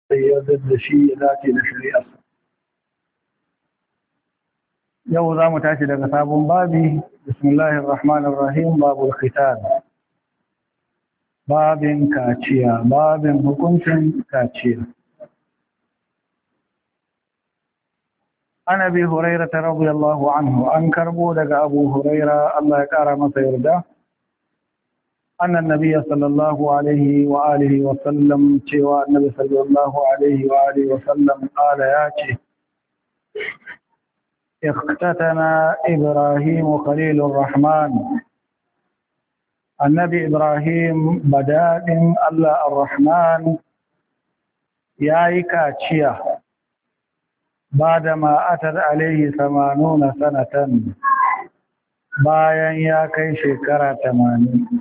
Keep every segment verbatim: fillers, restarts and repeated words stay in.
yarda da shi ya dace da shari'arsa. Yau za mu tashi daga sabon babi, bismillahir rahmanir rahim, babul khitan. Babin kaciya, babin hukuncin kaciya. An Abi Hurairah radiyallahu anhu, an karbo daga Abu Hurairah, Allah ya kara masa yarda. أن النبي صلى الله عليه وآله وسلم شوى النبي صلى الله عليه وآله وسلم قال ياتي اختتن إبراهيم خليل الرحمن النبي إبراهيم بداد الله الرحمن ياي كاتشيا بعدما أتت عليه ثمانون سنة bayan ya kai shekara tamanin.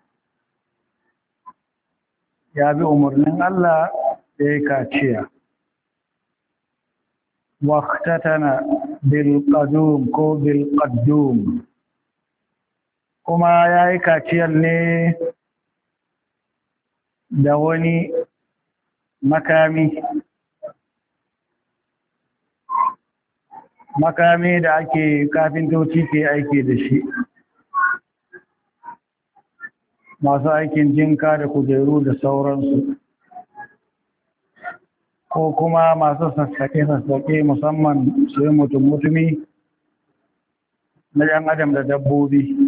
Ya bi umarnin Allah da ya kaciya. Waqtatana bil qadum ko bil qaddum. Kuma ya yi kaciyar ne da wani makami. Makami da ake kafintoci ke aiki da shi. Masu aikin jinka da kujeru da sauransu, ko kuma masu sassaƙe-sassaƙe musamman su yi mutum-mutumi na ‘yan adam da dabbobi.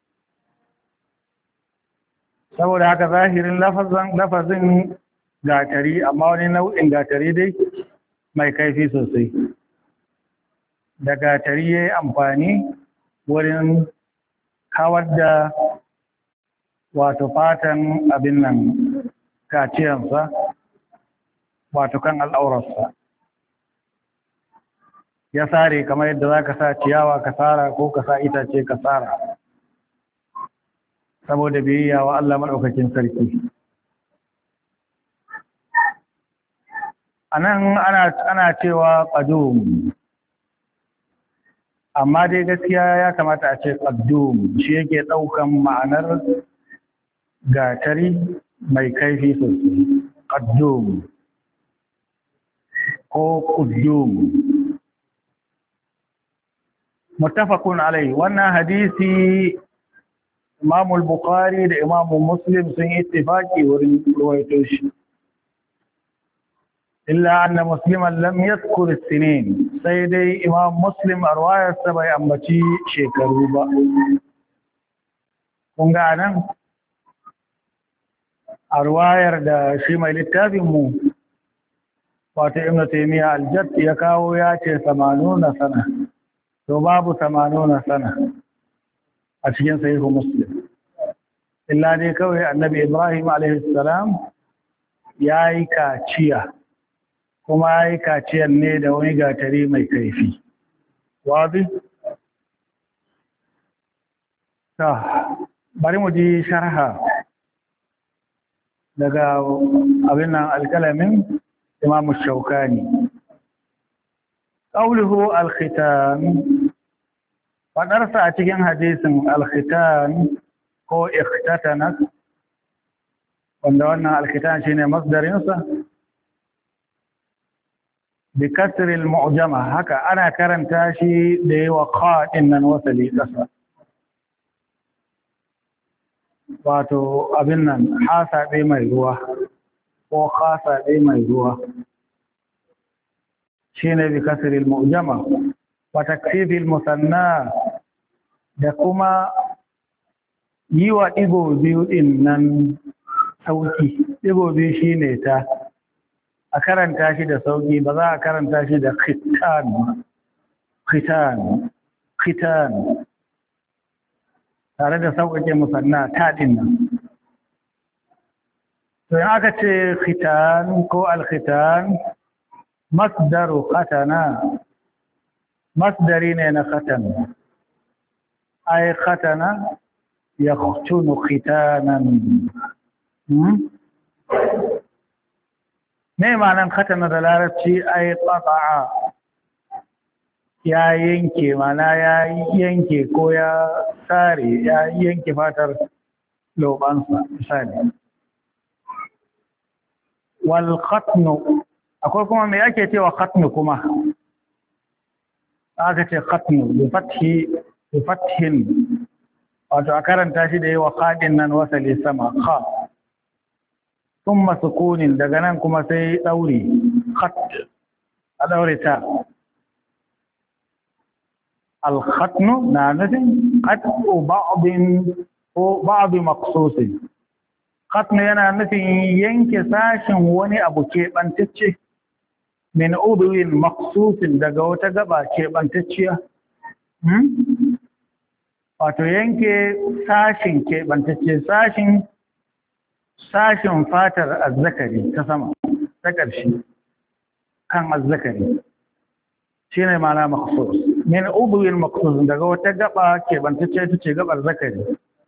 Saboda haka zahirin lafazin gatari, amma wani nau'in gatari dai mai kaifi sosai. Da gatari ya yi amfani wurin kawar da wato fatan abin nan kaciyansa, wato kan al'aurarsa. Ya sare kamar yadda za ka sa ciyawa ka tsara ko ka sa itace ka tsara, saboda biyayya wa Allah maɗaukakin sarki. A nan ana cewa ƙadum, amma dai gaskiya ya kamata a ce ƙaddum, shi yake ɗaukan ma'anar gatari mai kaifi sosai, qaddum ko quddum. Muttafaqun alai, wannan hadisi Imam al-Bukhari da Imam Muslim sun ittifaki wurin ruwaito shi. Illa anna Musliman lam yadhkur as-sinin, sai dai Imam Muslim a ruwayarsa bai ambaci shekaru ba. Kun ga nan a ruwayar da shi mai littafinmu wato Ibn Taymiyyah al-Jadd ya kawo ya ce samanuna sana, to babu samanuna sana a cikin sahihu Muslim. Illa dai kawai annabi Ibrahim alaihi salam ya yi kaciya, kuma ya yi kaciyar ne da wani gatari mai kaifi. Wazi? Ta, bari mu ji sharha daga abin nan alkalamin Imam Shaukani. Qauluhu al-khitan, fadarsa a cikin hadisin al-khitan ko ikhtatana, wanda wannan al-khitan shine masdarinsa, bi kasri al-mu'jama, haka ana karanta shi da yawa qa'in nan wasali kasa. Wato abin nan hasaɓe mai ruwa ko hasaɓe mai ruwa shi ne bi kasiril mu'jama wa takfifil musanna, da kuma yi wa ɗigo biyu ɗin nan sauki. Ɗigo biyu shi ne ta, a karanta shi da sauki, ba za a karanta shi da khitan khitan khitan tare da sauƙaƙe musanna taɗin nan. To yin aka ce khitan ko al-khitan, masdaru khatana, masdari ne na khatana. Ai khatana ya khutunu khitanan. Ne ma'anan khatana da larabci ai qata'a, ya yanke, mana ya yanke ko ya tsare, ya yanke fatar lobansa misali. wal khatnu akwai kuma me ake cewa khatnu kuma aka ce khatnu bi fathi bi fathin wato a karanta shi da yawa qadin nan wasali sama kha thumma sukunin daga nan kuma sai dauri khat a daure ta al khatnu na nufin qat'u ba'din ko ba'd maqsusin khatnu yana nufin yanke sashin wani abu keɓantacce min udwin maqsusin daga wata gaba keɓantacciya wato yanke sashin keɓantacce sashin sashin fatar azzakari ta sama ta ƙarshe kan azzakari shi ne mana maqsus min udwin maqsusin daga wata gaba keɓantacce ta ce gabar zakari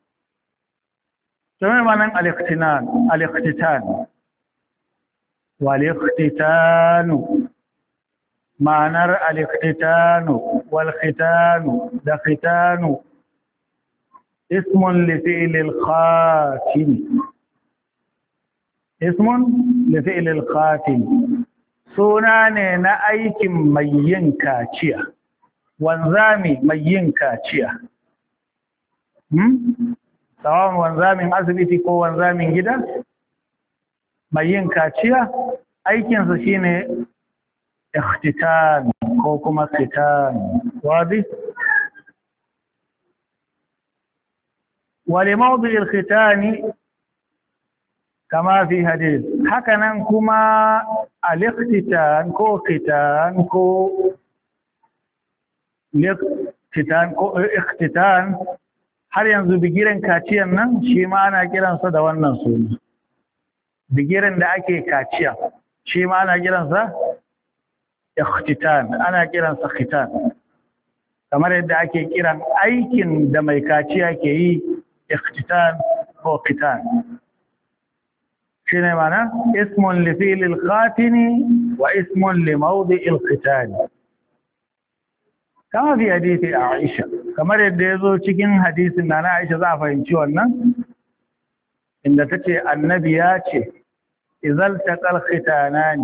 كما معنى الاختنان الاختتان والاختتان معنى الاختتان والختان ده ختان اسم لفعل الخاتم اسم لفعل الخاتم سنانه na aikin mai yin kaciya wanzami mai yin kaciya hmm? Tsawon wanzamin asibiti ko wanzamin gida mai yin kaciya aikinsa shine ikhtitan ko kuma khitan wadi wali mawdi al-khitani kama fi hadith hakanan kuma al-ikhtitan ko khitan ko ikhtitan ko ikhtitan har yanzu bigiren kaciyan nan shi ma ana kiransa da wannan suna bigiren da ake kaciya shi ma ana kiransa ikhtitan ana kiransa khitan kamar yadda ake kiran aikin da mai kaciya ke yi ikhtitan ko khitan shine mana ismun li fi'l al-khatini wa ismun li mawdi' al-khitan kama fi hadisi Aisha kamar yadda ya zo cikin hadisin na na Aisha za a fahimci wannan inda ta ce annabi ya ce izal taqal khitanani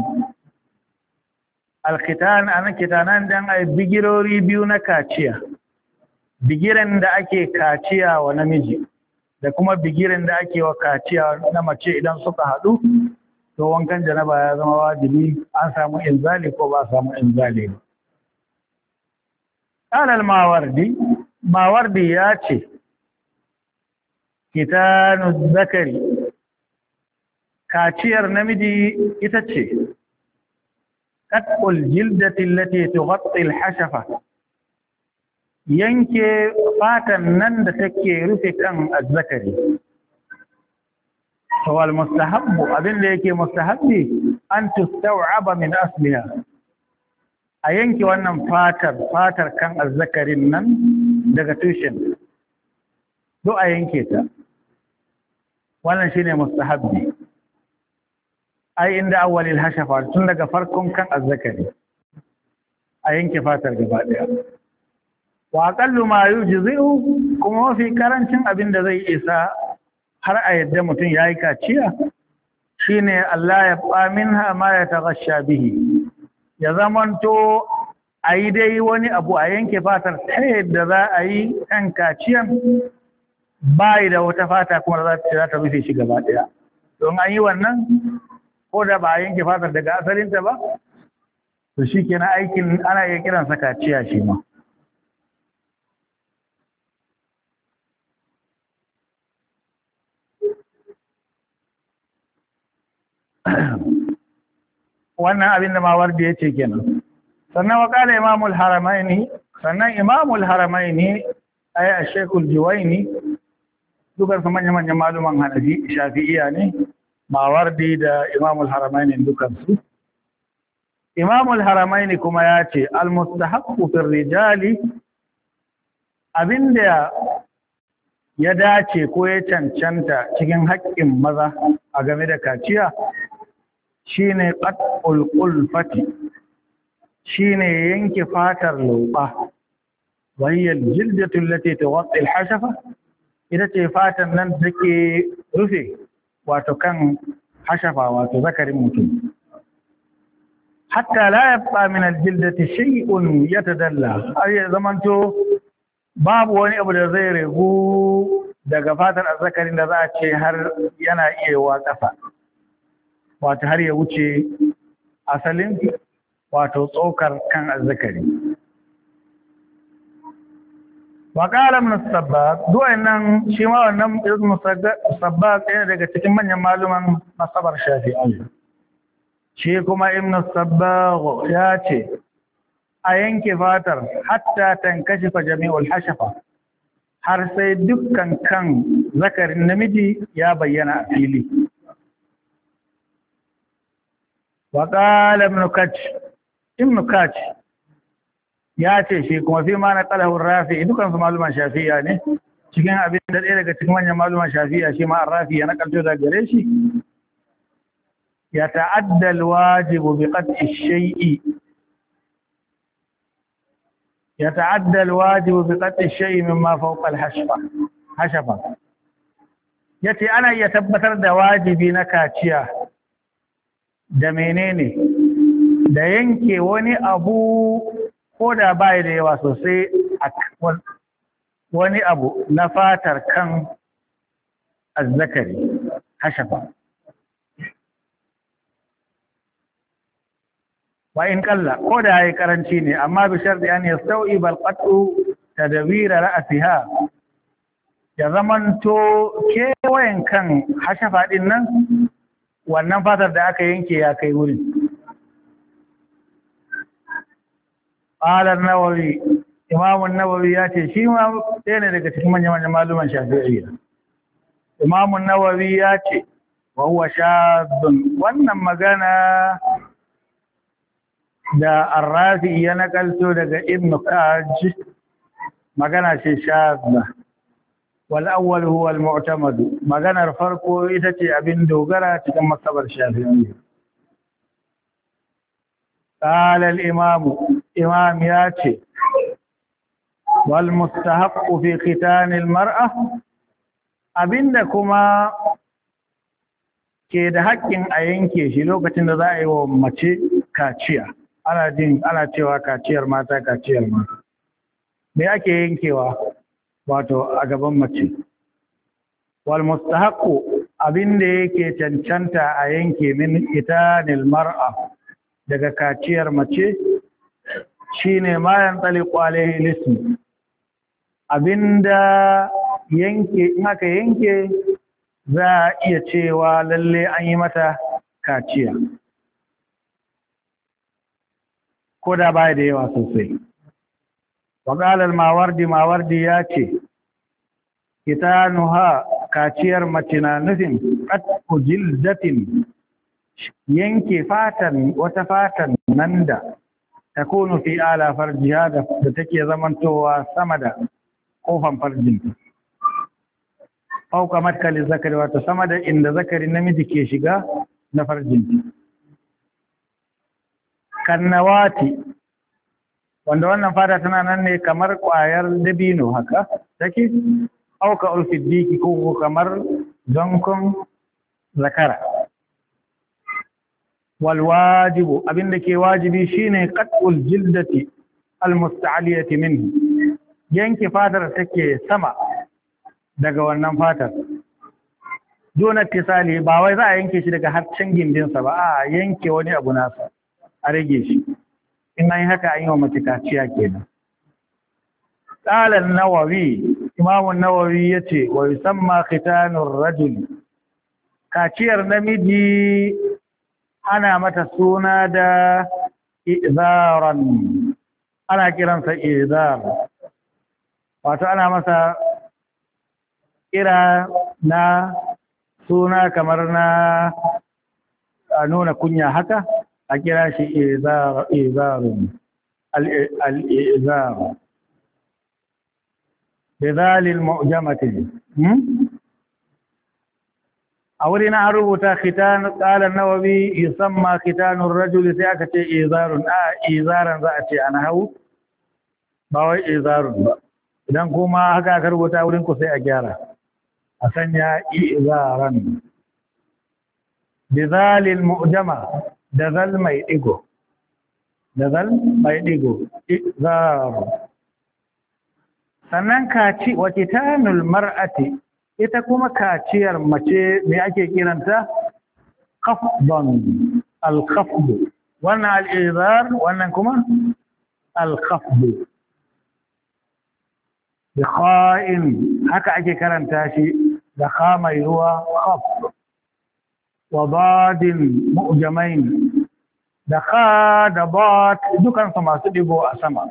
alkhitan ana khitanan dan ai bigirori biyu na kaciya bigiren da ake kaciya wa namiji da kuma bigiren da ake wa kaciya na mace idan suka haɗu to wankan janaba ya zama wajibi an samu inzali ko ba samu inzali ba قال الماوردي ماوردي ياتي كتان الذكري كاتشير نمدي إتاتشي قطع الجلدة التي تغطي الحشفة ينكي فاتا نند تكي رفكا الذكري هو المستحب أبن ليكي مستحبي أن تستوعب من أصلها a yanke wannan fatar fatar kan azzakarin nan daga tushen do a yanke ta wannan shine mustahabbi ai inda awwalil hashafa tun daga farkon kan azzakari a yanke fatar gaba daya wa aqallu ma yujzi'u kuma mafi karancin abin da zai isa har a yadda mutum yayi kaciya shine Allah ya ba minha ma yataghashsha bihi ya zamanto a yi dai wani abu a yanke fatar ta yadda za a yi kan kaciyan bayi da wata fata kuma za ta rufe shi gaba ɗaya don an yi wannan ko da ba a yanke fatar daga asalinta ba to shi kenan aikin ana iya kiransa kaciya shi ma wannan abin da mawardi ya ce kenan sannan wa kala imamul haramaini sannan imamul haramaini ay ash-shaykhul juwaini dukan su manyan manyan maluman hanafi shafi'iyya ne mawardi da imamul haramaini dukan su imamul haramaini kuma ya ce al-mustahaqqu fi rijali abinda ya dace ko ya cancanta cikin haƙƙin maza a game da kaciya shine qat'ul qulfati shine yanke fatar lauba wa hiya al-jildatu allati tughatti al-hashafa ita ce fatan nan take rufe wato kan hashafa wato zakarin mutum hatta la yabqa min aljildati shay'un yatadalla har ya zamanto babu wani abu da zai regu daga fatar azzakarin da za a ce har yana iya wa ƙasa wato har ya wuce asalin wato tsokar kan azzakari wa qala ibn as-sabbaq duwan nan shi ma wannan ibn as-sabbaq ɗaya daga cikin manyan maluman masabar shafi'i shi kuma ibn as-sabbaq ya ce a yanke fatar hatta tankashifa jami'ul hashafa har sai dukkan kan zakarin namiji ya bayyana a fili wa qala ibn kach ibn kach ya ce shi kuma fi ma na qalahu rafi dukan su maluman shafi'a ne cikin abin da ɗaya daga cikin manyan maluman shafi'a shi ma rafi ya nakalto da gare shi ya ta'adda alwajibu bi qat'i ash-shay'i يتعدى الواجب بقطع الشيء مما فوق الحشفة حشفة yace ana iya tabbatar da wajibi na kaciya da menene da yanke wani abu ko da bai da yawa sosai a wani abu na fatar kan azzakari hashafa wa in kalla ko da yayi karanci ne amma bi sharti an yastawi bal qat'u tadwir ra'siha ya zamanto kewayen kan hashafa din nan wannan fatar da aka yanke ya kai wurin qala an-nawawi imam an-nawawi ya ce shi ma ɗaya ne daga cikin manyan manyan maluman shafi'iyya imam an-nawawi ya ce wa huwa shadun wannan magana da arrafi ya nakalto daga ibn kaj magana ce shadda wal awwal huwa al mu'tamad maganar farko ita ce abin dogara cikin masabar shafi'i qala al imam imam ya ce wal mustahaq fi khitan al mar'a abinda kuma ke da haƙƙin a yanke shi lokacin da za a yi wa mace kaciya ana jin ana cewa kaciyar mata kaciyar mata me ake yankewa wato a gaban mace wal mustahaqqu abinda yake cancanta a yanke min itanil mar'a daga kaciyar mace shine ma yantaliqu alaihi lism abinda yanke in aka yanke za a iya cewa lalle an yi mata kaciya ko da baya da yawa sosai wa qala al-mawardi mawardi ya ce kitanuha kaciyar mace na nufin qat'u jildatin yanke fatan wata fatan nan da takunu fi ala farjiha da take zamantowa sama da kofan farjinta fauka matkali zakari wato sama da inda zakari namiji ke shiga na farjinta kannawati wanda wannan fata tana nan ne kamar ƙwayar dabino haka take auka ulfiddiki ko kamar donkon zakara wal wajibu abinda ke wajibi shine qat'ul jildati al musta'aliyati minhu yanke fatar take sama daga wannan fatar dona tisali ba wai za a yanke shi daga harcen gindinsa ba a yanke wani abu nasa a rage shi in an yi haka an yi wa mace kaciya kenan qala an-nawawi imam an-nawawi yace wa yusamma khitanur rajul kaciyar namiji ana mata suna da izaran ana kiransa izar wato ana masa kira na suna kamar na nuna kunya haka a kira shi izarun al'izar da zalil mu'jamatin a wuri na rubuta khitan qala an-nawawi yusamma khitanur rajuli sai aka ce izarun a izaran za a ce ana hau ba wai izarun ba idan kuma haka aka rubuta wurin ku sai a gyara a sanya izaran بذال المؤجمة دذل ما يدقو دذل ما يدقو إذار sannan kaci wa kitanul mar'ati ita kuma kaciyar mace me ake kiranta khafdan al-khafd wannan al-izar wannan kuma al-khafd bi kha'in haka ake karanta shi da kha mai ruwa khafd wa dadin mu'jamain da kha da bad dukan su masu digo a sama.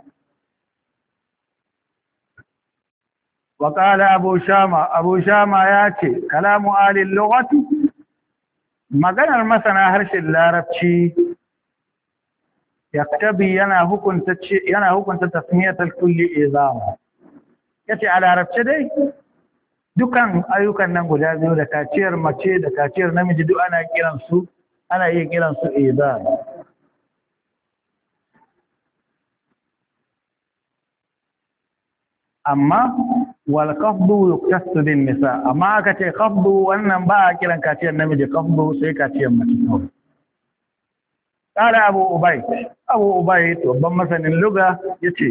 وقال أبو شامة أبو شامة ياتي كلام آل اللغة مغنى المثنى هرش اللاربشي يكتبي ينا كنت تسمية الكل إذاما yace a larabce dai dukan ayyukan nan guda biyu da kaciyar mace da kaciyar namiji duk ana kiran su ana iya kiran su izar amma wal qafdu yuktasu bin nisa amma aka ce qafdu wannan ba a kiran kaciyar namiji qafdu sai kaciyar mace kawai qala abu ubayd abu ubayd babban masanin lugha yace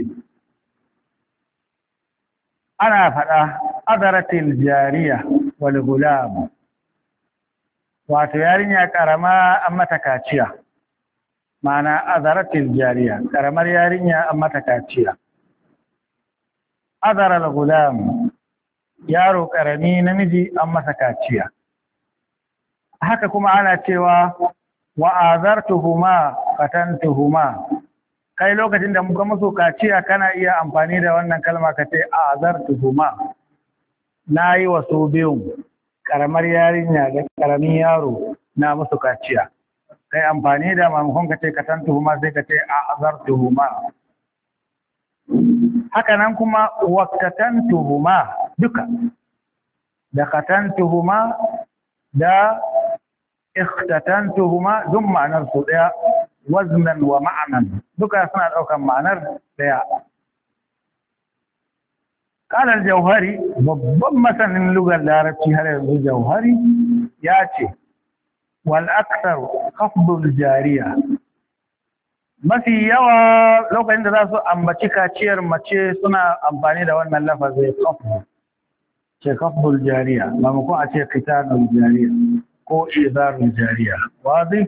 ana fada adaratil jariya wal gulam wato yarinya karama an mata kaciya ma'ana adaratil jariya karamar yarinya an mata kaciya azara al-gulam yaro karami namiji an masa kaciya haka kuma ana cewa wa azartuhuma qatantuhuma kai lokacin da muka musu kaciya kana iya amfani da wannan kalma ka ce azartuhuma nayi wasu biyun karamar yarinya da karamin yaro na musu kaciya kai amfani da mamakon ka ce qatantuhuma sai ka ce azartuhuma haka nan kuma waqtatantuhuma duka da qatantuhuma da ikhtatantuhuma duk ma'anar su daya waznan wa ma'anan duka suna daukan ma'anar daya qala al-jawhari babban masanin lugar larabci har yanzu jawhari ya ce wal akthar khafdul jariya mafi yawa lokacin da za su ambaci kaciyar mace suna amfani da wannan lafazin kafdu ce kafdul jariya mamakon a ce kitanul jariya ko izarul jariya wazi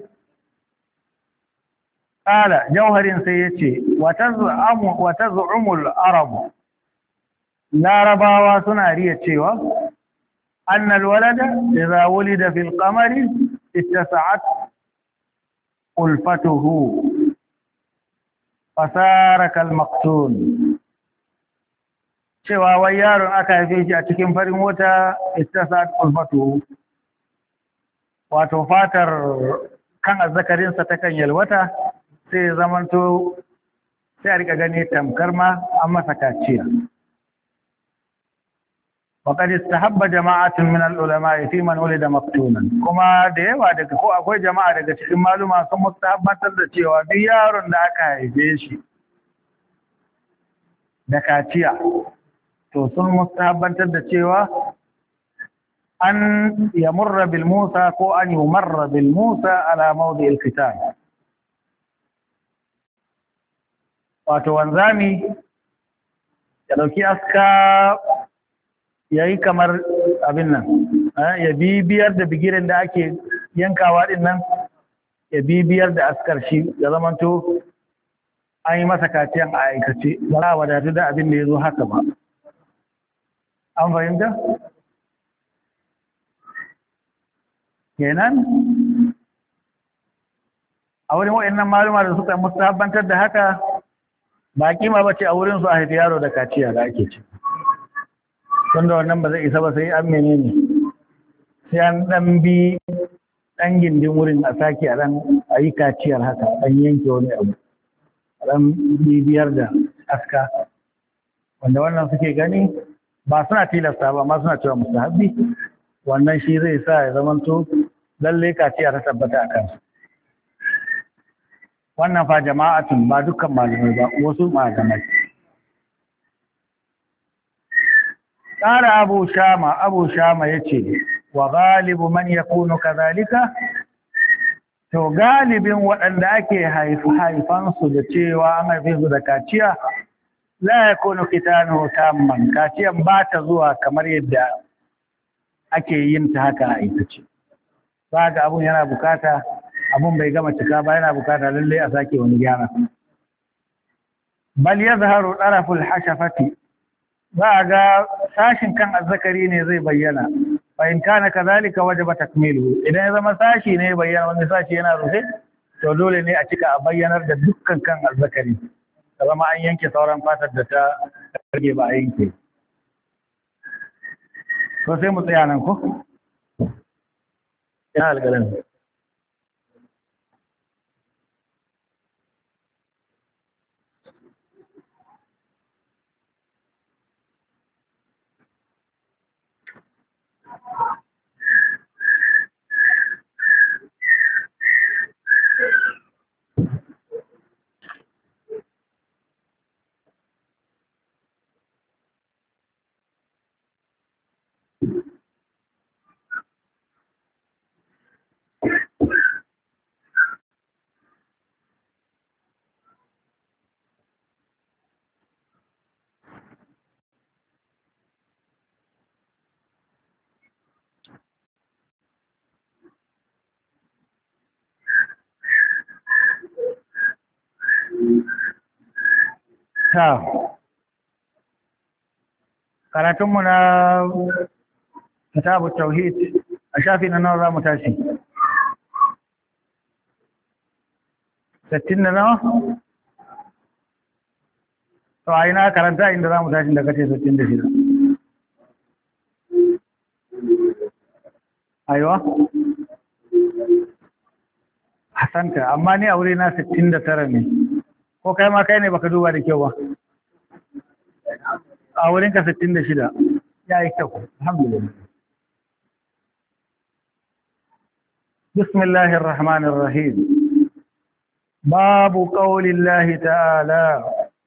kala jauharin sai ya ce wata zu'umul arabu larabawa suna riya cewa annal walada idza wulida fil qamari ittasa'at ulfatuhu fasara kalmaktun cewa wai yaron aka haife shi a cikin farin wata ittasat ulfatu wato fatar kan azzakarinsa ta kan yalwata sai zamanto sai a rika gani tamkar ma an masa kaciya وقد استحب جماعة من العلماء في من ولد مفتونا kuma da yawa daga ko akwai jama'a daga cikin maluma sun mustahabbatar da cewa duk yaron da aka haife shi da kaciya to sun mustahabbatar da cewa an yamurra bil Musa ko an yumarra bil Musa ala mawdi al qital wato wanzami ya dauki aska ya yi kamar abin nan ya bibiyar da bigiren da ake yankawa din nan ya bibiyar da askar shi ya zamanto an yi masa kaciyan a aikace ba za a wadatu da abin da ya zo haka ba an fahimta? kenan a wurin waɗannan maluma da suka mustahabbantar da haka ba kima ba ce a wurin su a haifi yaro da kaciya da ake ce tunda wannan ba zai isa ba sai an menene sai an dan bi dan gindin wurin a sake a dan a yi kaciyar haka dan yanke wani abu a dan bibiyar da aska wanda wannan suke gani ba suna tilasta ba amma suna cewa mustahabbi wannan shi zai sa ya zamanto lalle kaciya ta tabbata a kansu wannan fa jama'atun ba dukkan malamai ba wasu malamai قال أبو شامة أبو شامة يتي وغالب من يكون كذلك to galibin waɗanda ake haifansu da cewa an haife su da kaciya la yakunu khitanuhu tamman, kaciyan ba ta zuwa kamar yadda ake yin ta haka a aikace. Za ga abun yana bukata, abun bai gama cika ba, yana bukata lalle a sake wani gyara. Bal yazharu daraful hashafati, za ga sashin kan azzakari ne zai bayyana. Fa in kana kadhalika wajaba takmiluhu, idan ya zama sashi ne bayyana wani sashi yana rufe, to dole ne a cika a bayyanar da dukkan kan azzakari, da zama an yanke sauran fatar da ta rage ba a yanke. To sai mu tsaya nan ko? Ina alƙalin. Ta karatunmu na kitabu tauhid a shafi na nawa za mu tashi? sittin da nawa? To a ina karanta inda za mu tashi da kace sittin da shida. Aiwa? Hasanta, amma ni a wuri na sittin da tara ne. Ko kai ma kai ne baka duba da kyau ba? A wurinka sittin da shida. Ya yi kyau, alhamdulillah. Bismillahir Rahmanir Rahim. Babu qaulillahi ta'ala.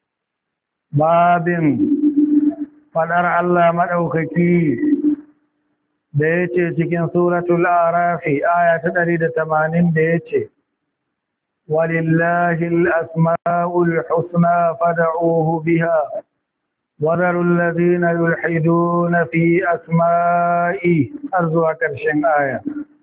Babin fadar Allah madaukaki da yace cikin suratul A'raf aya ta ɗari da tamanin da yace ولله الأسماء الحسنى فدعوه بها وذروا الذين يلحدون في أسمائه أرزوا كرشن آية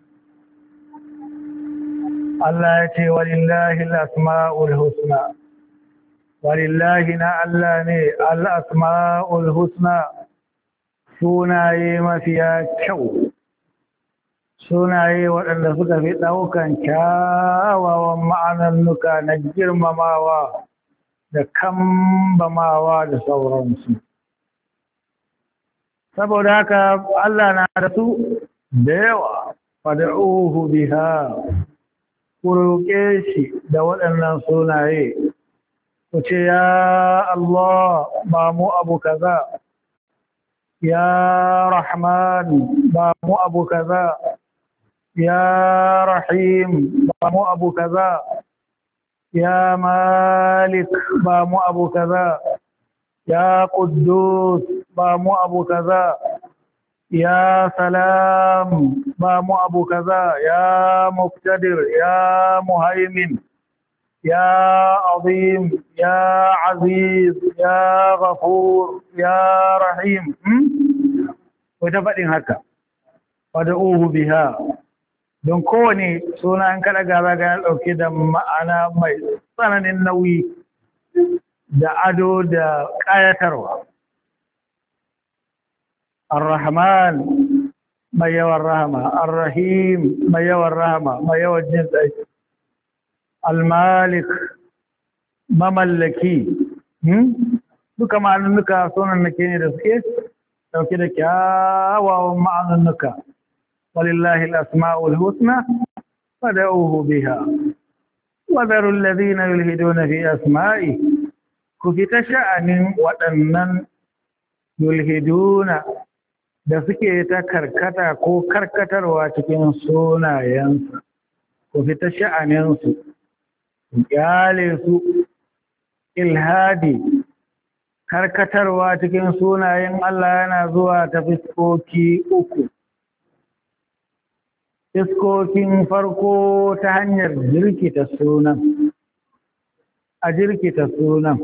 الله يتي ولله الأسماء الحسنى ولله نعلاني الأسماء الحسنى سناي ما فيها كو sunaye waɗanda suka fi ɗaukan kyawawan ma'anannuka na girmamawa da kambamawa da sauransu. Saboda haka Allah na da su da yawa, fada'uhu biha, ku roƙe shi da waɗannan sunaye, ku ce, Ya Allah, ba mu abu kaza, Ya Rahman, ba mu abu kaza, يا رحيم بامو أبو كذا يا مالك بامو أبو كذا يا قدوس بامو أبو كذا يا سلام بامو أبو كذا يا مقتدر يا مهيمن يا عظيم يا عزيز يا غفور يا رحيم وتفادين هكا فادعوه بها don kowane suna an kada gaba ga ɗauke da ma'ana mai tsananin nauyi da ado da ƙayatarwa. Ar-Rahman mai yawan rahama, Ar-Rahim mai yawan rahama, mai yawan jin tsaye, Al-Malik mamallaki, duka ma'anunnuka sunan nake ne da suke ɗauke da kyawawan ma'anunnuka. ولله الأسماء الحسنى فدعوه بها وذروا الذين يلهدون في أسمائه كفت شأن وأنن يلهدون da suke ta karkata ko karkatarwa cikin sunayensu ku fita sha'aninsu kyale su ilhadi karkatarwa cikin sunayen Allah yana zuwa ta fiskoki uku iskokin farko ta hanyar jirkita sunan a jirkita sunan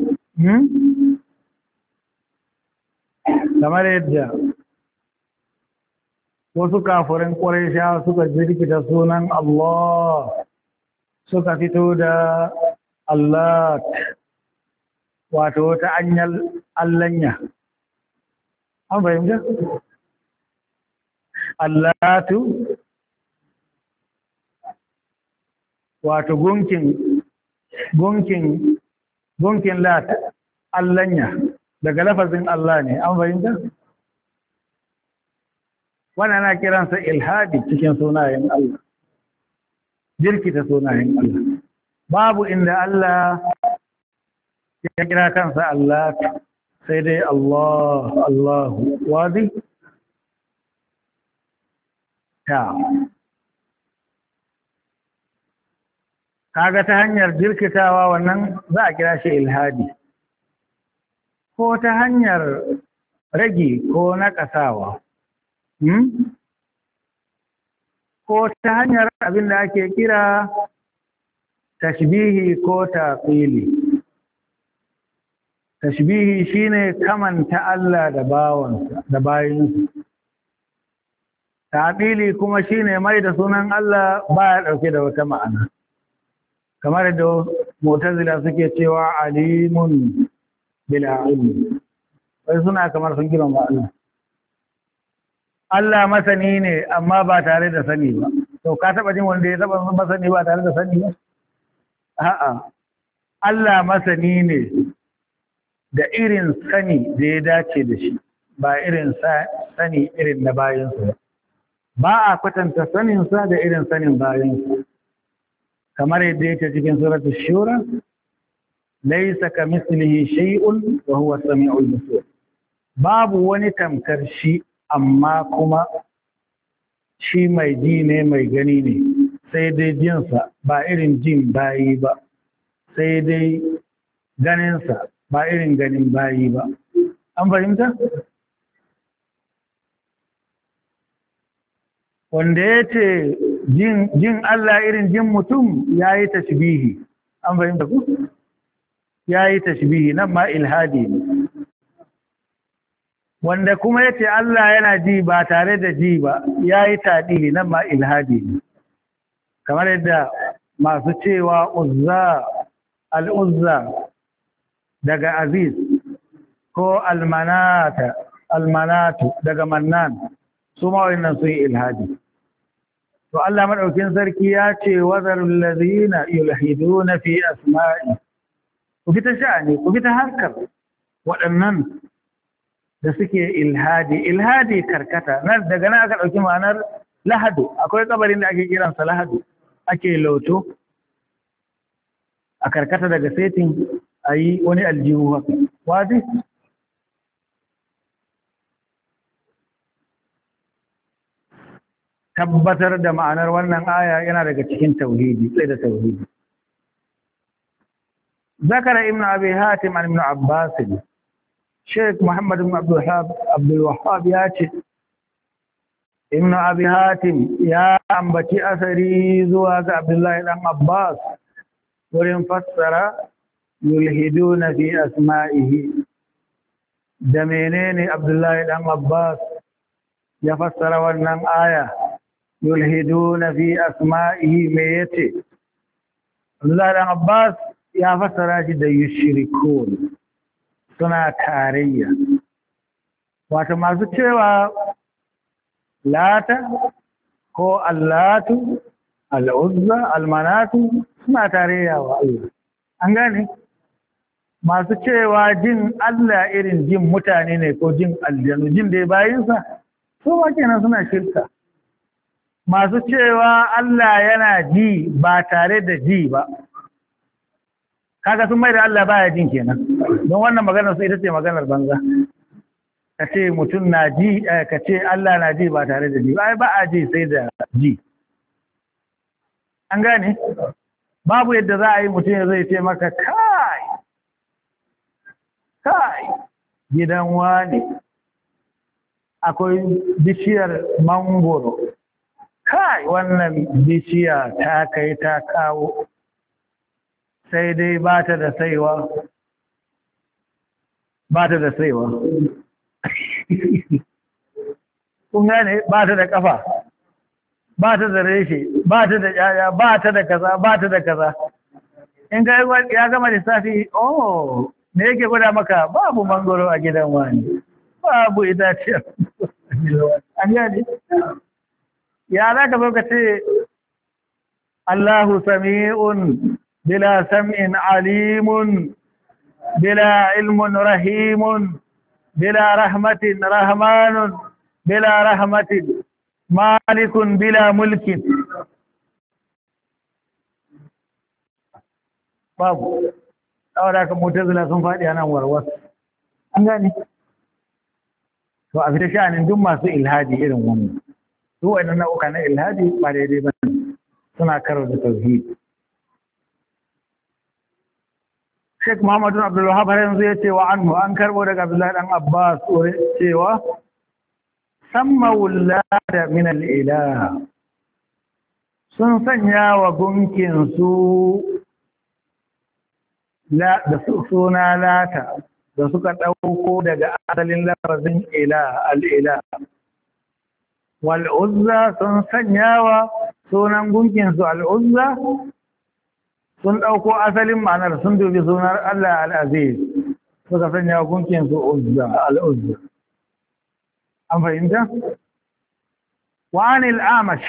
kamar yadda wasu kafirin ƙwarisha suka jirkita sunan Allah suka fito da Allah wato ta hanyar allanya an fahimta? Allatu wato gunkin gunkin gunkin lat allanya daga lafazin Allah ne an fahimta? Wannan ana kiransa ilhadi cikin sunayen Allah jirkita sunayen Allah babu inda Allah ya kira kansa Allah sai dai Allah Allahu wadi ta kaga ta hanyar jirkitawa wannan za a kira shi ilhadi ko ta hanyar ragi ko naƙasawa hmm? ko ta hanyar abin da ake kira tashbihi ko taqili tashbihi shine kamanta Allah da bawansa da bayinsa taqili kuma shine mai da sunan Allah baya dauke da wata ma'ana kamar da mu'tazila suke cewa alimun bila ilmi wai suna kamar sun kira Allah Allah masani ne amma ba tare da sani ba to ka taba jin wanda ya taba masani ba tare da sani ba a'a Allah masani ne da irin sani da ya dace da shi ba irin sani irin na bayansa ba a kwatanta saninsa da irin sanin bayansa kamar yadda yake cikin suratul shura laysa kamithlihi shay'un wa huwa as-sami'ul basir babu wani tamkar shi amma kuma shi mai ji ne mai gani ne sai dai jinsa ba irin jin bayi ba sai dai ganinsa ba irin ganin bayi ba an fahimta? wanda ya ce jin Allah irin jin mutum ya yi tashbihi an fahimta ku? ya yi tashbihi nan ma ilhadi ne wanda kuma ya ce Allah yana ji ba tare da ji ba ya yi taɗili nan ma ilhadi ne kamar yadda masu cewa uzza al'uzza daga aziz ko almanata almanatu daga mannan su ma wannan sun yi ilhadi to Allah madaukin sarki ya ce wazarul ladina yulhiduna fi asma'i ku fita sha'ani ku fita harkar waɗannan da suke ilhadi ilhadi karkata nan daga nan aka ɗauki ma'anar lahadu akwai kabarin da ake kiransa lahadu ake lauto a karkata daga setin a yi wani aljihu haka wadi tabbatar da ma'anar wannan aya yana daga cikin tauhidi sai da tauhidi zakara ibnu abi hatim an ibnu abbas Sheikh Muhammad ibn Abdul Wahhab ya ce ibnu abi hatim ya ambaci asari zuwa ga Abdullahi dan Abbas wurin fassara yulhiduna fi asma'ihi da menene Abdullahi dan Abbas ya fassara wannan aya yulhiduna fi asma'ihi me yace Abdullahi dan Abbas ya fassara shi da yushrikun suna tarayya wato masu cewa lata ko allatu al'uzza almanatu suna tarayya wa Allah an gane masu cewa jin Allah irin jin mutane ne ko jin aljanu jin da bayinsa so ba kenan suna shirka masu cewa Allah yana ji ba tare da ji ba kaga sun mai da Allah baya jin kenan don wannan maganar su ita ce maganar banza ka ce mutum na ji ka ce Allah na ji ba tare da ji ba ba a ji sai da ji an gane babu yadda za a yi mutum zai ce maka kai kai gidan wani akwai bishiyar mangoro kai wannan bishiya ta kai ta kawo sai dai ba ta da saiwa ba ta da saiwa kun gane ba ta da kafa ba ta da reshe ba ta da yaya ba ta da kaza ba ta da kaza in ga ya gama lissafi oh me yake gwada maka babu mangoro a gidan wani babu itaciyar an gane ya za ka zo ka ce Allahu sami'un bila sam'in alimun bila ilmun rahimun bila rahmatin rahmanun bila rahmatin malikun bila mulkin babu saboda kan mutazila sun faɗi a nan warwas an gane to a fita sha'anin duk masu ilhadi irin wannan duk wannan nau'uka na ilhadi ba daidai ba suna karo da tauhid Sheikh Muhammad bin Abdul Wahhab yanzu ya ce wa anhu an karbo daga Abdullahi dan Abbas cewa samma wallada min al-ilah sun sanya wa gunkin su la da suna lata da suka dauko daga asalin lafazin ila al-ila wal uzza sun sanya wa sunan gunkin su al-uzza sun ɗauko asalin ma'anar sun dubi sunar Allah al'aziz suka sanya gunkin su uzza al'uzza an fahimta? wa'anil amash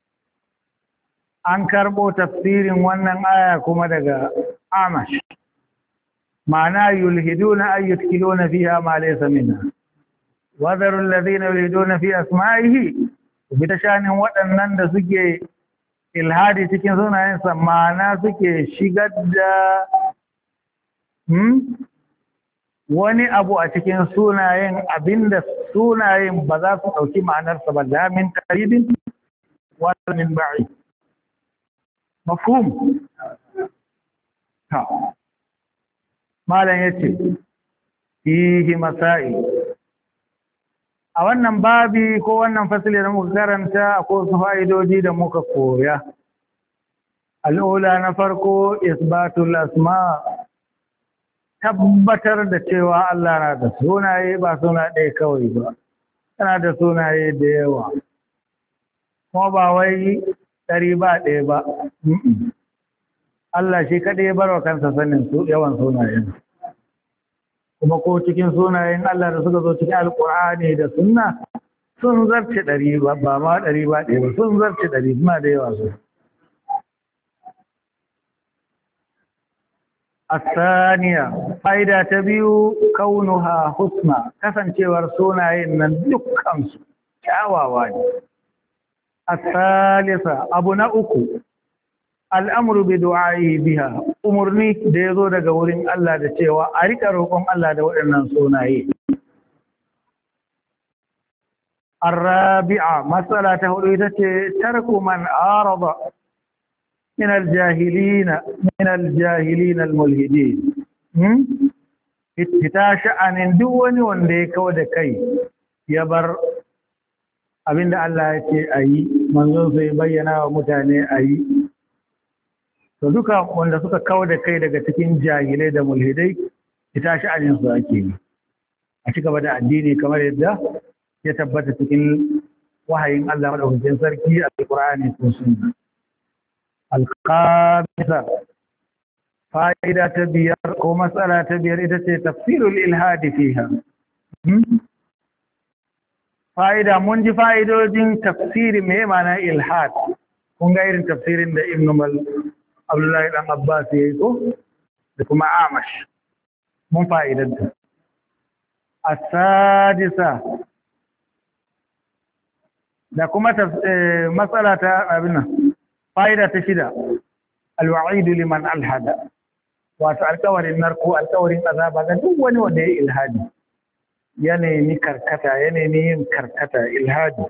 an karɓo tafsirin wannan aya kuma daga amash ma'ana yulhiduna ay yutkiluna fiha ma laysa minha wa dharu alladhina yulhiduna fi asma'ihi bi tashanin waɗannan da suke ilhadi cikin sunayensa ma'ana suke shigar da hmm? wani abu a cikin sunayen abinda sunayen ba za su ɗauki ma'anarsa ba da min qaribin wala min ba'id mafhum ta malam yace fihi masail a wannan babi ko wannan fasili da muka karanta akwai su fa'idoji da muka koya al'ula na farko isbatul asma tabbatar da cewa Allah na da sunaye ba suna ɗaya kawai ba yana da sunaye da yawa kuma ba wai ɗari ba ɗaya ba Allah shi kaɗai ya barwa kansa sanin yawan sunayen kuma ko cikin sunayen Allah da suka zo cikin alkur'ani da sunna sun zarce ɗari ba ba ma ɗari ba ɗaya ba sun zarce ɗari suna da yawa su asaniya fa'ida ta biyu kaunuha husna kasancewar sunayen nan dukkansu kyawawa ne asalisa abu na uku al'amuru bi du'a'i biha umarni da ya zo daga wurin Allah da cewa a riƙa roƙon Allah da waɗannan sunaye. Arrabi'a matsala ta hudu ita ce tarku man arada min aljahilina min aljahilina almulhidin. Ita sha'anin duk wani wanda ya kawo da kai ya bar abinda Allah ya ce a yi, manzon sai bayyana wa mutane a yi. To duka wanda suka kawo da kai daga cikin jahilai da mulhidai ita sha'anin su ake yi a ci gaba da addini kamar yadda ya tabbata cikin wahayin Allah madaukakin sarki a Qur'ani ko sunna al-qamisa fa'ida ta biyar ko matsala ta biyar ita ce tafsirul ilhadi fiha fa'ida mun ji fa'idojin tafsiri me ma'ana ilhad kun ga irin tafsirin da Ibn Mal Abdullahi ɗan Abbas ya yi ko da kuma Amash mun fa'idanta. A sadisa da kuma matsala ta abin fa'ida ta shida alwa'idu liman alhada wato alkawarin narko alkawarin azaba ga duk wani wanda ya ilhadi ya nemi karkata ya nemi yin karkata ilhadi.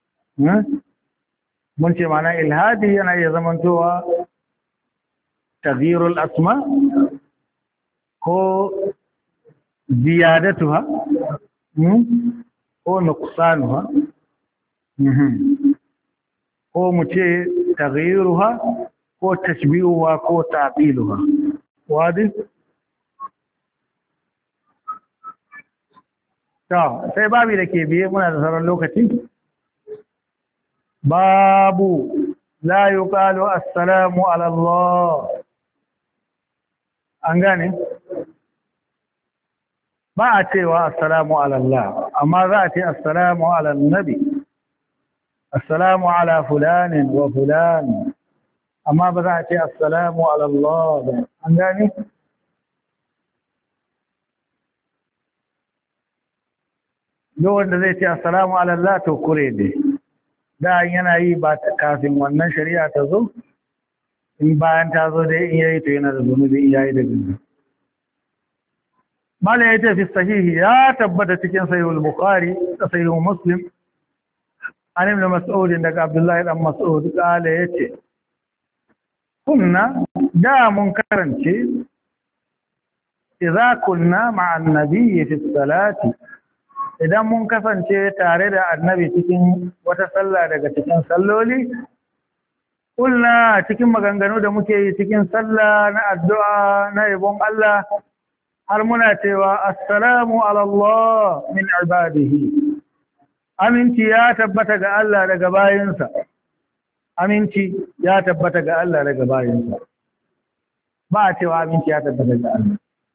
Mun ce mana ilhadi yana iya zamantowa تغيير الأسماء هو زيادتها هو نقصانها ko mu ce taghyiruha ko tashbihuha ko ta'diluha wadi to sai babu da ke biye muna da sauran lokaci babu la yuqalu assalamu ala Allah an gane ba a cewa assalamu ala Allah amma za a ce assalamu ala nabi assalamu ala fulanin wa fulan amma ba za a ce assalamu ala Allah ba an gane duk wanda zai ce assalamu ala Allah to kure ne da yana yi ba kafin wannan shari'a ta zo in bayan ta zo dai in yayi to yana da zunubi in yayi da zunubi mala ya ce fi sahihi ya tabbata cikin sahihul bukhari da sahihul muslim an ibn mas'ud daga abdullahi dan mas'ud kala yace kunna da mun karance idza kunna ma'a an-nabiy fi salati idan mun kasance tare da annabi cikin wata sallah daga cikin salloli kulna cikin maganganu da muke yi cikin sallah na addu'a na yabon Allah har muna cewa assalamu ala Allah min ibadihi aminci ya tabbata ga Allah daga bayinsa aminci ya tabbata ga Allah daga bayinsa ba a cewa aminci ya tabbata ga Allah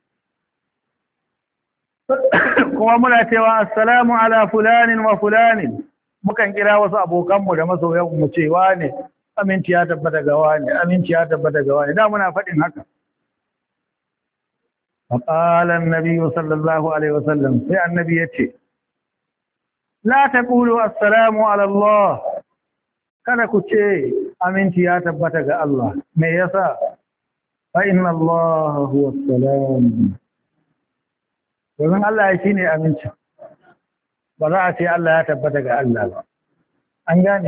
kuma muna cewa assalamu ala fulanin wa fulanin mukan kira wasu abokanmu da masoyanmu cewa ne aminci ya tabbata ga wani aminci ya tabbata ga wani da muna faɗin haka فقال النبي صلى الله عليه وسلم في النبي يتي لا تقولوا السلام على الله kada ku ce aminci ya tabbata ga Allah me yasa fa inna Allah huwa salam domin Allah shi ne aminci ba za a ce Allah ya tabbata ga Allah ba an gane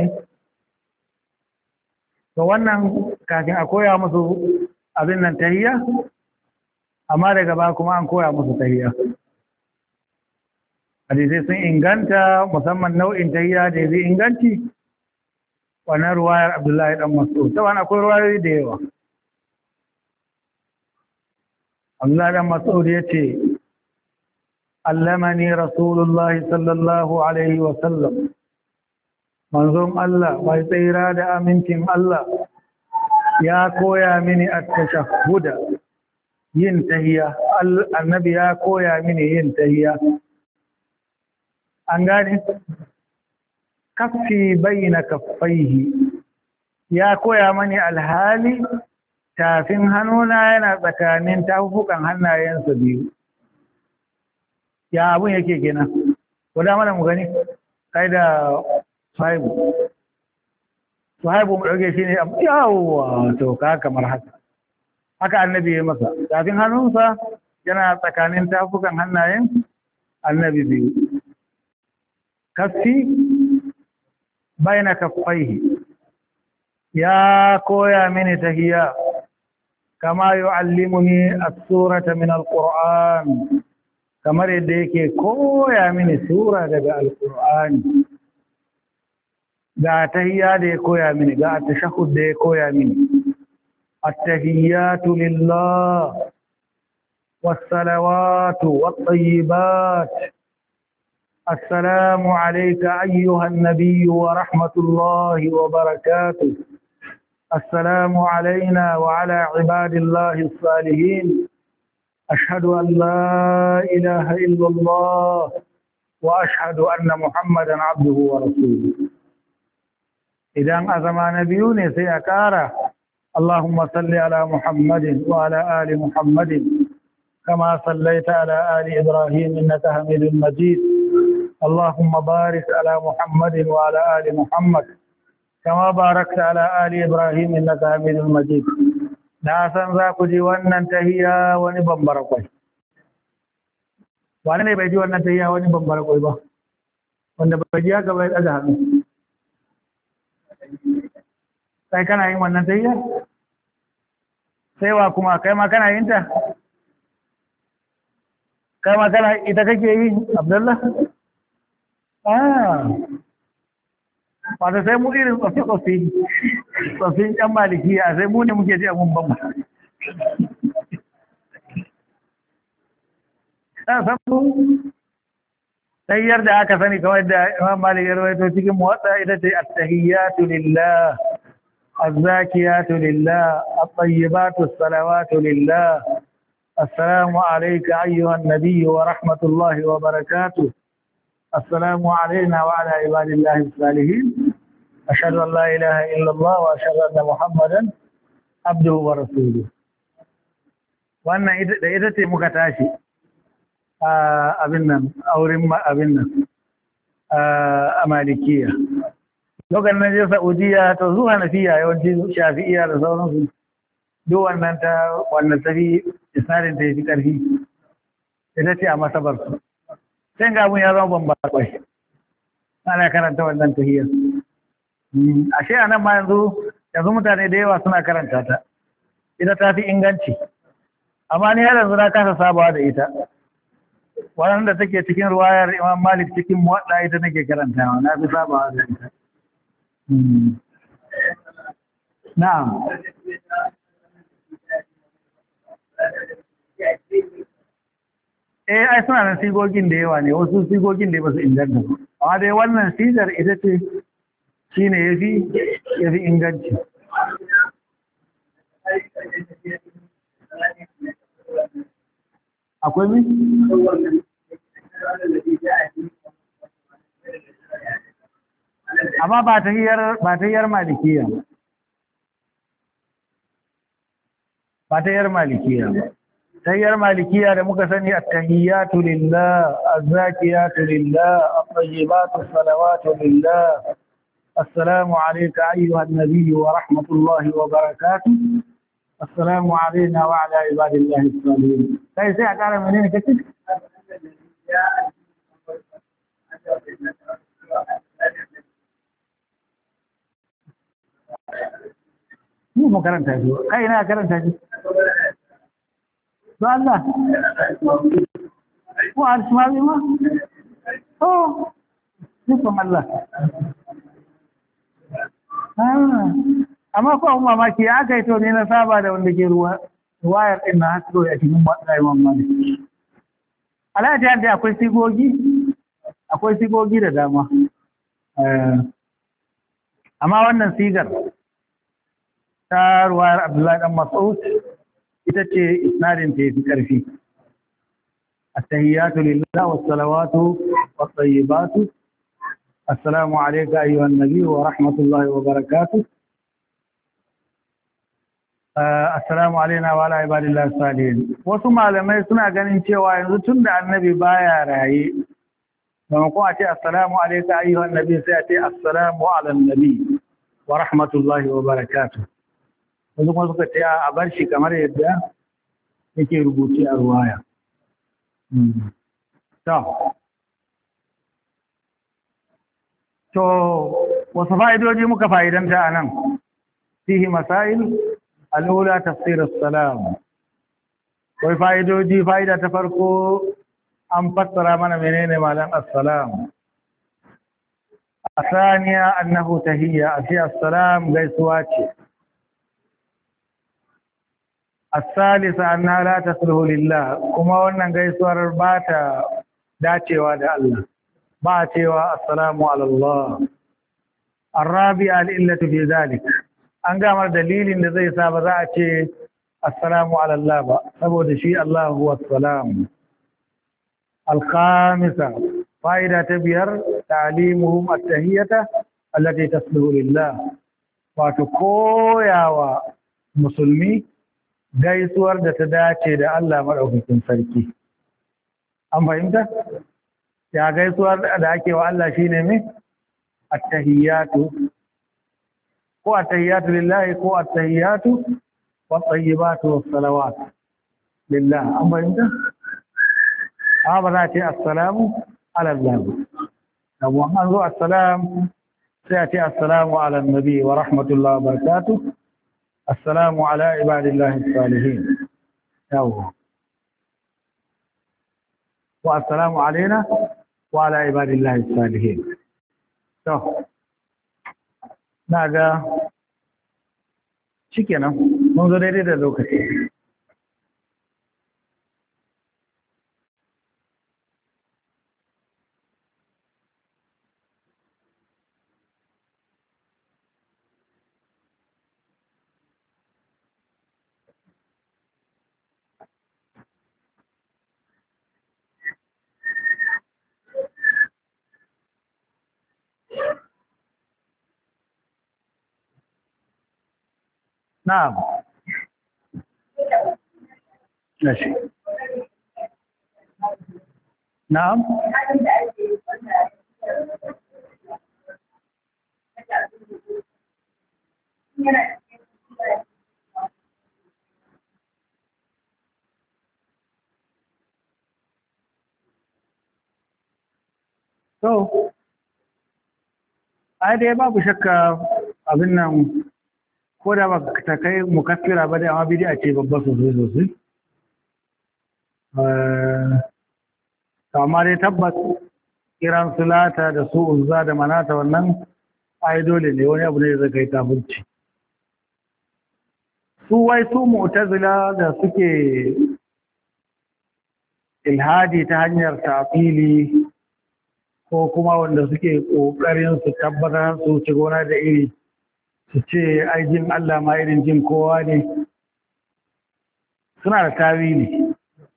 to wannan kafin a koya musu abin nan tahiyya amma daga ba kuma an koya musu tahiyya hadisai sun inganta musamman nau'in tahiyya da zai inganci wannan ruwayar Abdullahi dan Mas'ud ta wani akwai ruwayoyi da yawa Abdullahi dan Mas'ud ya ce allamani Rasulullah sallallahu alaihi wa sallam manzon Allah mai tsira da amincin Allah ya koya mini at-tashahhuda yin tahiyya annabi ya koya mini yin tahiyya an gane kaffi bayna kaffaihi ya koya mani alhali tafin hannuna yana tsakanin tafukan hannayensa biyu ya abun yake kenan ko da mana mu gani kai da sahibu sahibu mu dauke shi ne yawa to ka kamar haka haka annabi ya masa tafin hannunsa yana tsakanin tafukan hannayen annabi biyu kaffi baina kaffaihi ya koya mini tahiyya kama yu'allimuni as-surata min al-Qur'an kamar yadda yake koya mini sura daga al-Qur'ani ga tahiyya da ya koya mini ga at-tashahhud da ya koya mini at-tahiyyatu lillah was-salawatu wat-tayyibat السلام عليك أيها النبي ورحمة الله وبركاته السلام علينا وعلى عباد الله الصالحين أشهد أن لا إله إلا الله وأشهد أن محمدا عبده ورسوله إذا أزمى نبيوني سيأكارا اللهم صل على محمد وعلى آل محمد كما صليت على آل إبراهيم إنك حميد مجيد اللهم بارك على محمد وعلى آل محمد كما باركت على آل إبراهيم إنك حميد مجيد na san za ku ji wannan tahiya wani bambara kwai wani ne bai ji wannan tahiya wani bambara kwai ba wanda bai ji haka bai ɗaga hannu sai kana yin wannan tahiya sai wa kuma kai ma kana yin ta kai ma kana ita kake yi Abdullah ah wata sai mu irin tsofi tsofi tsofin yan malikiya sai mu ne muke ji abun ban ta samu tayyar da aka sani kawai da Imam Malik ya rawaito cikin muwatta ita ce at-tahiyyatu lillah az-zakiyatu lillah at-tayyibatu as-salawatu lillah assalamu alayka ayyuhan nabiy wa rahmatullahi wa barakatuh assalamu alayna wa ala ibadillahi as-salihin ashhadu an la ilaha illa Allah wa ashhadu anna Muhammadan abduhu wa rasuluhu. Wannan ita da ita ce muka tashi abin nan auren abin nan a malikiya lokacin na je Saudiya to zuwa nafiya yawanci shafi'iya da sauransu duk wannan ta wannan tafi isnadin ta yi karfi ita ce a masabar su sai ga mun ya zama ban bakwai ana karanta wannan tahiyya ashe anan ma yanzu yanzu mutane da yawa suna karanta ta ita ta fi inganci amma ni har yanzu na kasa sabawa da ita waɗanda take cikin ruwayar Imam Malik cikin muwadda ita nake karantawa na fi sabawa da ita. Na'am. Eh ai suna nan sigogin da yawa ne wasu sigogin da ba su inganta ba. Amma dai wannan sigar ita ce shine yafi yafi inganci. Akwai mi? Amma ba ta hiyar ba ta hiyar malikiya ba ta hiyar malikiya ta hiyar malikiya da muka sani at-tahiyyatu lillah az-zakiyatu lillah at-tayyibatu as-salawatu lillah assalamu alayka ayyuhan nabiy wa rahmatullahi wa barakatuh assalamu alayna wa ala ibadillahi as-salihin sai sai a kara menene kace mu mu karanta shi kai ina karanta shi ba Allah ko arsmawi ma oh nufin Allah amma ko amma mamaki ya aka yi to ne na saba da wanda ke ruwa wayar ɗin na hasko a cikin rayuwar mali alaji yadda akwai sigogi akwai sigogi da dama amma wannan sigar ta ruwayar Abdullahi dan Mas'ud ita ce isnadin ta yafi karfi at-tahiyyatu lillah was-salawatu wat-tayyibatu assalamu alayka ayyuhan nabiy wa rahmatullahi wa barakatuh assalamu alayna wa ala ibadillahi salihin wasu malamai suna ganin cewa yanzu tunda annabi baya raye maimakon a ce assalamu alayka ayyuhan nabiy sai a ce assalamu ala nabi wa rahmatullahi wa barakatuh wasu kuma suka ce a bar shi kamar yadda yake rubuce a ruwaya. To, wasu fa'idoji muka fa'idanta a nan, fihi masail, al'ula tafsir salam. Wai fa'idoji fa'ida ta farko an fassara mana menene malan assalam. A saniya annahu tahiyya, a ce assalam gaisuwa ce. الثالثة أنها لا تصلح لله كما وانا gaisuwar ba ta dacewa da Allah ba cewa assalamu ala Allah الرابعة الإلة في ذلك an gamar dalilin da zai sa ba za a ce assalamu ala Allah ba saboda shi Allah huwa assalam الخامسة فائدة تبير تعليمهم التهية التي تصلح لله وتقويا ومسلمي gaisuwar da ta dace da Allah maɗaukakin sarki. An fahimta? Ya gaisuwar da ake wa Allah shi ne mai? Attahiyatu. Ko attahiyatu lillahi ko attahiyatu wa tsayyibatu wa salawat. Lillah. An fahimta? Amma ba za a ce assalamu ala Allah. Abu an zo assalam sai a ce assalamu ala nabi wa rahmatullahi wa barakatuh. السلام على عباد الله الصالحين يوه. والسلام علينا وعلى عباد الله الصالحين so. na ga shikenan mun zo daidai da lokaci. Na'am. Nashi. Na'am. So, ai dai babu shakka abin nan ko da ba ta kai mukaffira ba dai amma bid'a ce babba sosai sosai. Amma dai tabbas kiran sulata da su uzza da manata wannan ai dole ne wani abu ne zai kai kafirci. Su wai su mu'tazila da suke ilhadi ta hanyar ta'fili ko kuma wanda suke kokarin su tabbatar su ci gona da iri su ce ai jin Allah ma irin jin kowa ne suna da tawili.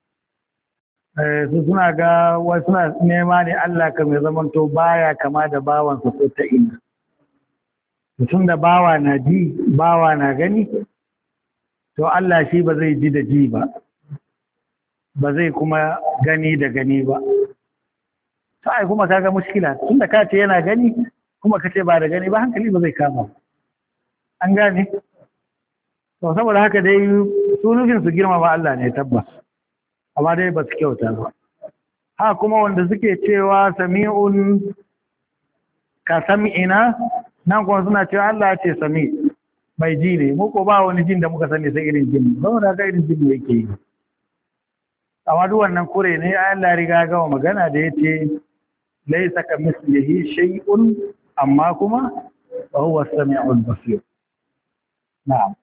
Su suna ga wai suna nema ne Allah ka mai zamanto baya kama da bawansa ko ta ina. Mutum da bawa na ji bawa na gani to Allah shi ba zai ji da ji ba ba zai kuma gani da gani ba. Sai kuma kaga mushkila tunda ka ce yana gani kuma ka ce ba da gani ba hankali ba zai kama. An gane? To saboda haka dai su nufin su girmama Allah ne tabbas, amma dai ba su kyauta ba. Ha kuma wanda suke cewa sami'un ka sami'ina nan kuma suna cewa Allah ce sami mai ji ne, mu ko ba wani jin da muka sani sai irin jin, saboda haka irin jin yake yi. Amma duk wannan kure ne Allah riga gawa magana da yace laisa ka mislihi shay'un amma kuma wa huwa as-sami'ul basir. Na'am.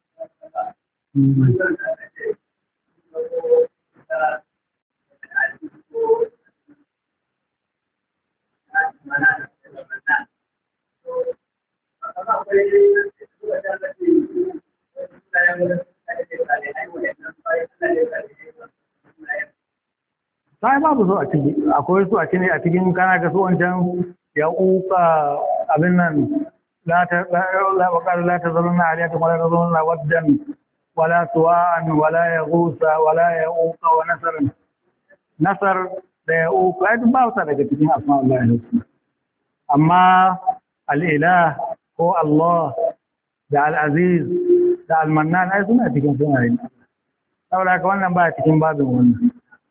Sai babu so a ciki, akwai su a ciki a cikin kana ga su wancan ya uka abin nan la ta la waqala la tazuruna aliyata wala tazuruna waddan wala suwa'an wala yaghusa wala yauqa wa nasr nasar da yauqa ai ba su daga cikin asma'ullahi husna. Amma al-ilah ko Allah da al-aziz da al-mannan ai suna cikin sunayen Allah. Saboda haka wannan ba cikin babin wannan.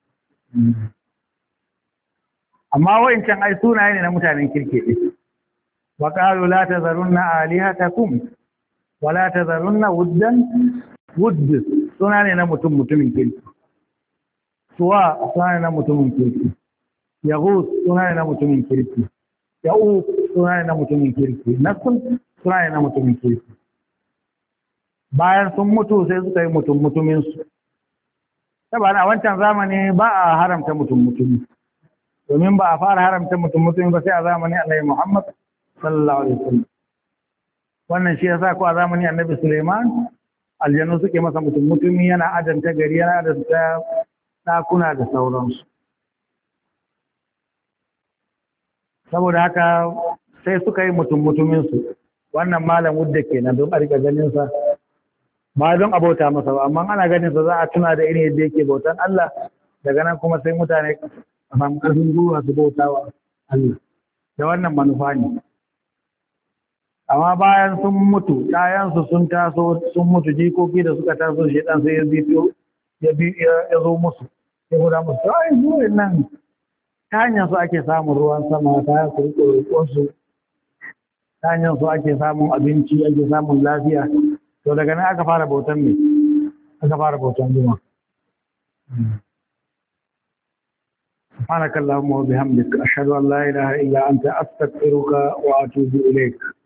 Amma wa'incan ai sunaye ne na mutanen kirke ɗin. Wa qalu la tazarunna alihatakum wa la tazarunna wuddan wudd suna ne na mutum mutumin kirki. Suwa suna ne na mutumin kirki. Yaghus suna ne na mutumin kirki. Ya'uq suna ne na mutumin kirki. Nasr suna ne na mutumin kirki. Bayan sun mutu sai suka yi mutum mutumin su. Saboda a wancan zamani ba a haramta mutum mutumi, domin ba a fara haramta mutum mutumi ba sai a zamanin Annabi Muhammad sallallahu alaihi wasallam. Wannan shi yasa ko a zamanin Annabi Suleiman aljannu suke masa mutum mutumi, yana adanta gari, yana adanta dakuna da sauransu. Saboda haka sai suka yi mutum mutumin su. Wannan malam wudda kenan don a rika ganin sa ba don a bauta masa ba, amma ana ganin sa za a tuna da irin yadda yake bautan Allah, daga nan kuma sai mutane a samu ƙarfin gwiwa su bauta wa Allah da wannan manufa ne. Amma bayan sun mutu ɗayansu sun taso sun mutu, jikoki da suka taso shi ɗan sai ya biyo ya bi ya zo musu ya guda musu ai zuwa nan ta hanyar su ake samun ruwan sama, ta hanyar su riƙo roƙonsu, ta hanyar su ake samun abinci, ake samun lafiya. To daga nan aka fara bautan ne, aka fara bautan juma. Subhanakallahumma wa bihamdika ashhadu an la ilaha illa anta astaghfiruka wa atubu ilaik.